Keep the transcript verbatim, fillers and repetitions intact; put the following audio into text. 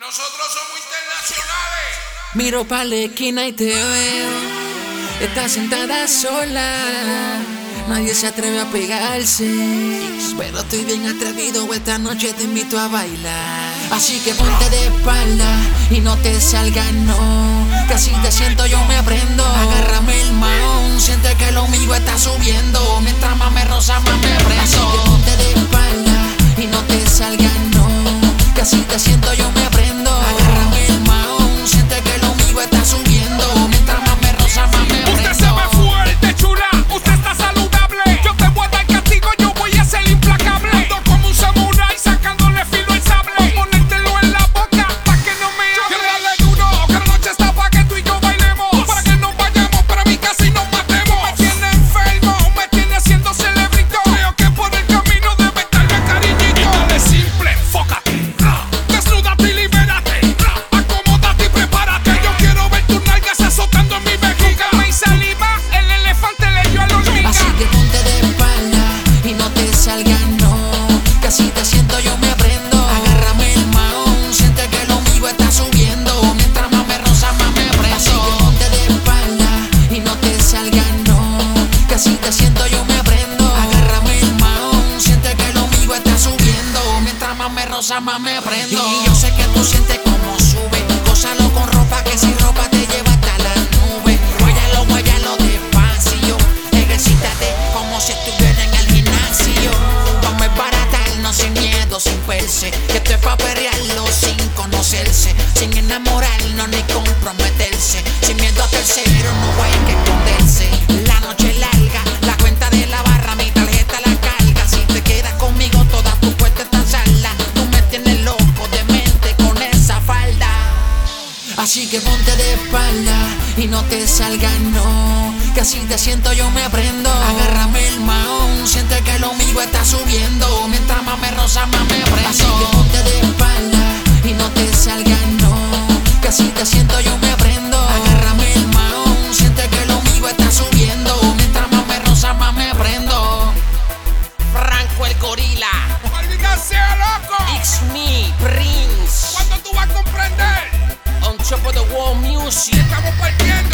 Nosotros somos internacionales. Miro pa' la esquina y te veo. Estás sentada sola. Nadie se atreve a pegarse, pero estoy bien atrevido. Esta noche te invito a bailar. Así que ponte de espalda y no te salgas, no. Que así te siento, yo me aprendo. Agárrame el maón, siente que lo mío está subiendo. Mientras más me roza, más me prendo. Así que ponte de espalda y no te salgas, no. Que así te siento, yo me aprendo. Agárrame el maón, siente que lo mío está subiendo. Mientras más me roza, más me prendo. Usted se ve fuerte, chula. Usted está saludable. Yo te voy a dar castigo, yo voy a ser implacable. Ando como un samurái sacándole filo al sable. Voy a ponértelo en la boca pa' que no me hable. Quiero darle duro, que la noche está pa' que tú y yo bailemos. Para que nos vayamos, para mí casi nos matemos. Me tiene enfermo, me tiene haciendo celebrito. Creo que por el camino debe estarme cariñito. Y dale simple, enfócate. Desnúdate y libérate. Acomódate y prepárate. Yo quiero ver tus nalgas azotando en mi vejiga. Me saliva, el elefante le dio a la hormiga. Así que ponte de espalda y no te salgas, no. Que así te siento, yo me aprendo. Agárrame el maón, siente que lo mío está subiendo. Mientras más me roza, más me prendo. Así que ponte de espalda y no te salgas, no. Que así te siento, yo me aprendo. Agárrame el maón, siente que lo mío está subiendo. Mientras más me roza, más me prendo. Y yo sé que tú sientes como sube. Gózalo con ropa, que sin ropa te lleva hasta la nube. Guáyalo, guáyalo despacio. Ejercítate como si estuviera en el gimnasio. Vamos a baratarnos sin miedo, sin perse. Que esto es pa' perrearlo sin conocerse. Sin enamorarnos ni comprometerse. Sin miedo a tercero, no hay que esconderse. La noche es larga, la cuenta de la barra, mi tarjeta la carga. Si te quedas conmigo, todas tus puertas están saldas. Tú me tienes loco de mente con esa falda. Así que ponte de espalda y no te salgas, no. Que así te siento, yo me aprendo. Agárrame el maón, siente que lo mío está subiendo. Mientras más me roza, más me prendo. Así que ponte de espalda y no te salgas, no. Que así te siento, yo me aprendo. Agárrame el maón, siente que lo mío está subiendo. Mientras más me roza, más me prendo. Franco el gorila, ¡Maldita sea, loco! It's me, Prince. ¿Cuándo tú vas a comprender? On top of the world music. Estamos partiendo.